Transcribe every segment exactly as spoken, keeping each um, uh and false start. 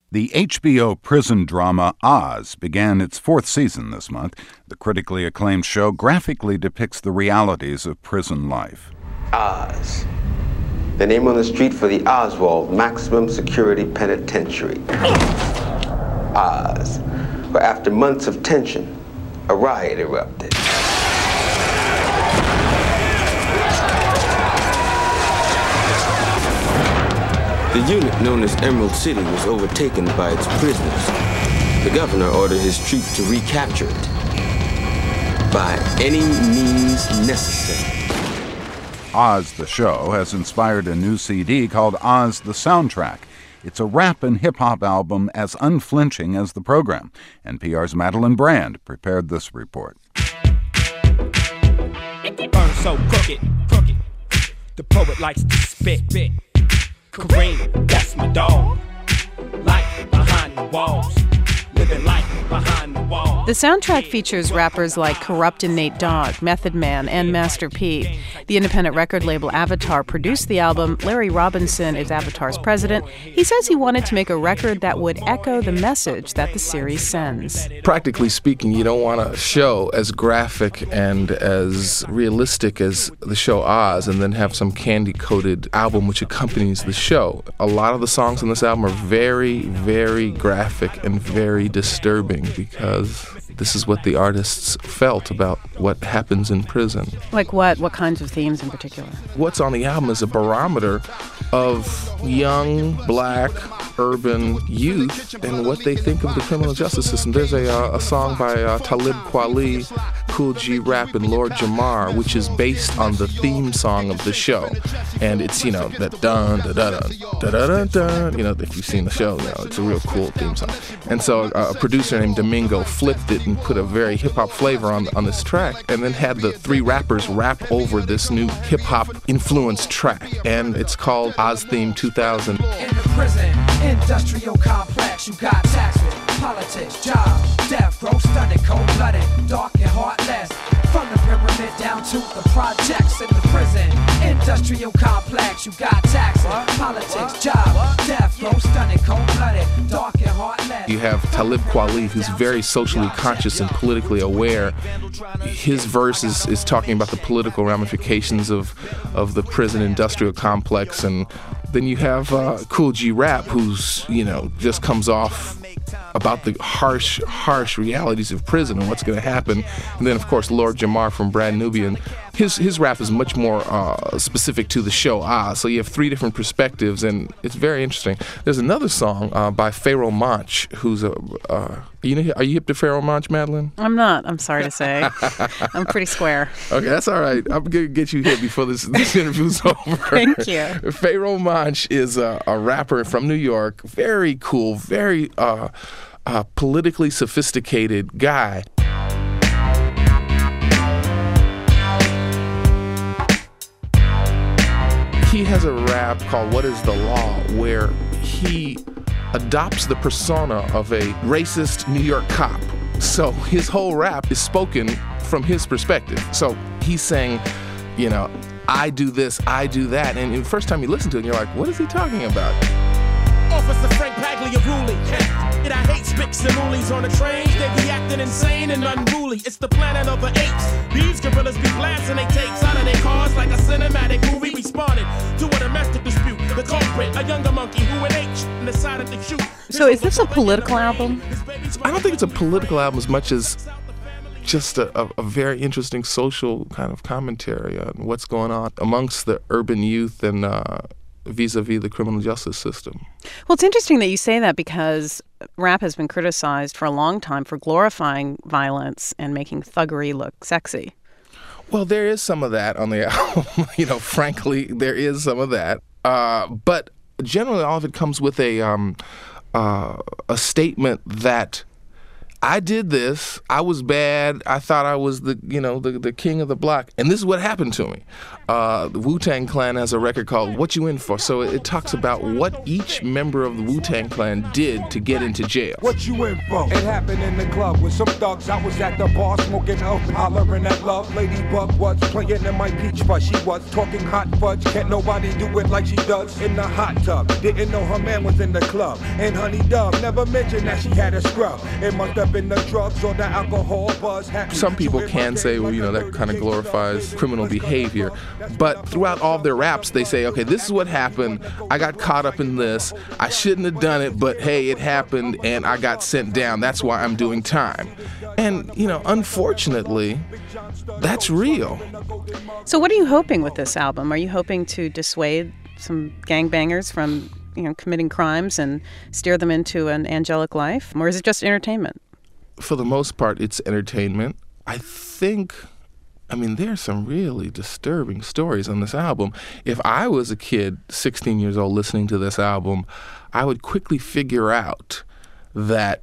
The H B O prison drama Oz began its fourth season this month. The critically acclaimed show graphically depicts the realities of prison life. Oz, the name on the street for the Oswald Maximum Security Penitentiary. Oz, where after months of tension, a riot erupted. The unit known as Emerald City was overtaken by its prisoners. The governor ordered his troops to recapture it by any means necessary. Oz the Show has inspired a new C D called Oz the Soundtrack. It's a rap and hip-hop album as unflinching as the program. N P R's Madeline Brand prepared this report. Burn so crooked, crooked. The poet likes to spit, spit. Kareem, that's my dog. Life behind the walls. Living life behind the walls. The soundtrack features rappers like Corrupt and Nate Dogg, Method Man, and Master P. The independent record label Avatar produced the album. Larry Robinson is Avatar's president. He says he wanted to make a record that would echo the message that the series sends. Practically speaking, you don't want a show as graphic and as realistic as the show Oz and then have some candy-coated album which accompanies the show. A lot of the songs on this album are very, very graphic and very disturbing because this is what the artists felt about what happens in prison. Like what? What kinds of themes in particular? What's on the album is a barometer of young, black, urban youth and what they think of the criminal justice system. There's a, uh, a song by uh, Talib Kweli, Kool G Rap, and Lord Jamar, which is based on the theme song of the show. And it's, you know, that dun, da da dun, da da dun, dun. You know, if you've seen the show, you know, it's a real cool theme song. And so uh, a producer named Domingo flipped it and put a very hip-hop flavor on, on this track, and then had the three rappers rap over this new hip-hop influenced track. And it's called Oz Theme two thousand. In the prison, industrial complex, you got taxes, politics, job, death, row, stunted, cold-blooded, dark and heartless. From the pyramid down to the projects in the prison, industrial complex, you got taxes, politics, job, death, row, stunted, cold-blooded, dark and heartless. You have Talib Kweli, who's very socially conscious and politically aware. His verse is, is talking about the political ramifications of, of the prison industrial complex. And then you have uh, Kool G Rap, who's, you know, just comes off about the harsh, harsh realities of prison and what's going to happen. And then, of course, Lord Jamar from Brad Nubian. His his rap is much more uh, specific to the show Oz. So you have three different perspectives, and it's very interesting. There's another song uh, by Pharoah Monch, who's a. Uh, you know, are you hip to Pharoah Monch, Madeline? I'm not. I'm sorry to say. I'm pretty square. Okay, that's all right. I'm gonna get you hip before this this interview's over. Thank you. Pharoah Monch is a, a rapper from New York. Very cool. Very uh, uh, politically sophisticated guy. He has a rap called What is the Law, where he adopts the persona of a racist New York cop. So his whole rap is spoken from his perspective. So he's saying, you know, I do this, I do that. And the first time you listen to it, you're like, what is he talking about? Officer Frank Pagliarulli. And I hate Spicks and Moolies on the trains. They be acting insane and unruly. It's the planet of the apes. These gorillas be blasting they tapes out of their cars like a cinematic movie. Responded to a domestic dispute. The culprit, a younger monkey who an H decided to shoot. So is this a political album? I don't think it's a political album as much as just a, a, a very interesting social kind of commentary on what's going on amongst the urban youth and uh, vis-a-vis the criminal justice system. Well, it's interesting that you say that because rap has been criticized for a long time for glorifying violence and making thuggery look sexy. Well, there is some of that on the album. You know, frankly, there is some of that. Uh, but generally, all of it comes with a um, uh, a statement that I did this. I was bad. I thought I was the, you know, the, the king of the block. And this is what happened to me. Uh, the Wu-Tang Clan has a record called What You In For? So it, it talks about what each member of the Wu-Tang Clan did to get into jail. What you in for? It happened in the club with some thugs. I was at the bar smoking up, hollering at love. Ladybug was playing in my peach fuzz. She was talking hot fudge. Can't nobody do it like she does in the hot tub. Didn't know her man was in the club. And Honey Dove never mentioned that she had a scrub. It must have been the drugs or the alcohol buzz. Some people can say, well, you know, that kind of glorifies criminal behavior. But throughout all of their raps, they say, okay, this is what happened. I got caught up in this. I shouldn't have done it, but hey, it happened and I got sent down. That's why I'm doing time. And, you know, unfortunately, that's real. So what are you hoping with this album? Are you hoping to dissuade some gangbangers from, you know, committing crimes and steer them into an angelic life? Or is it just entertainment? For the most part, it's entertainment. I think, I mean, there's some really disturbing stories on this album. If I was a kid, sixteen years old, listening to this album, I would quickly figure out that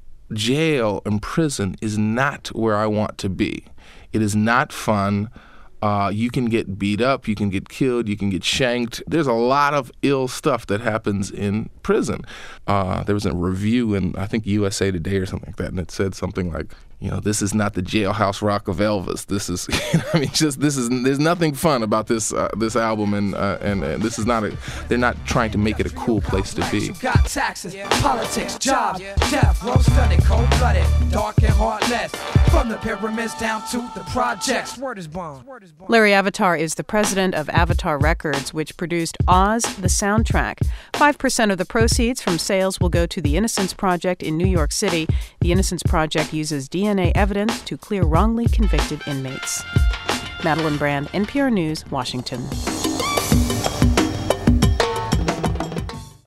jail and prison is not where I want to be. It is not fun. Uh, you can get beat up, you can get killed, you can get shanked. There's a lot of ill stuff that happens in prison. Uh, there was a review in, I think, U S A Today or something like that, and it said something like, you know, this is not the jailhouse rock of Elvis. This is, you know, I mean, just this is. There's nothing fun about this uh, this album, and, uh, and and this is not a. They're not trying to make it a cool place to be. You got taxes, politics, jobs, death, row studded, cold blooded, dark and heartless. From the pyramids down to the projects. Word is bond. Larry Avatar is the president of Avatar Records, which produced Oz, the soundtrack. Five percent of the proceeds from sales will go to the Innocence Project in New York City. The Innocence Project uses D N A evidence to clear wrongly convicted inmates. Madeline Brand, N P R News, Washington.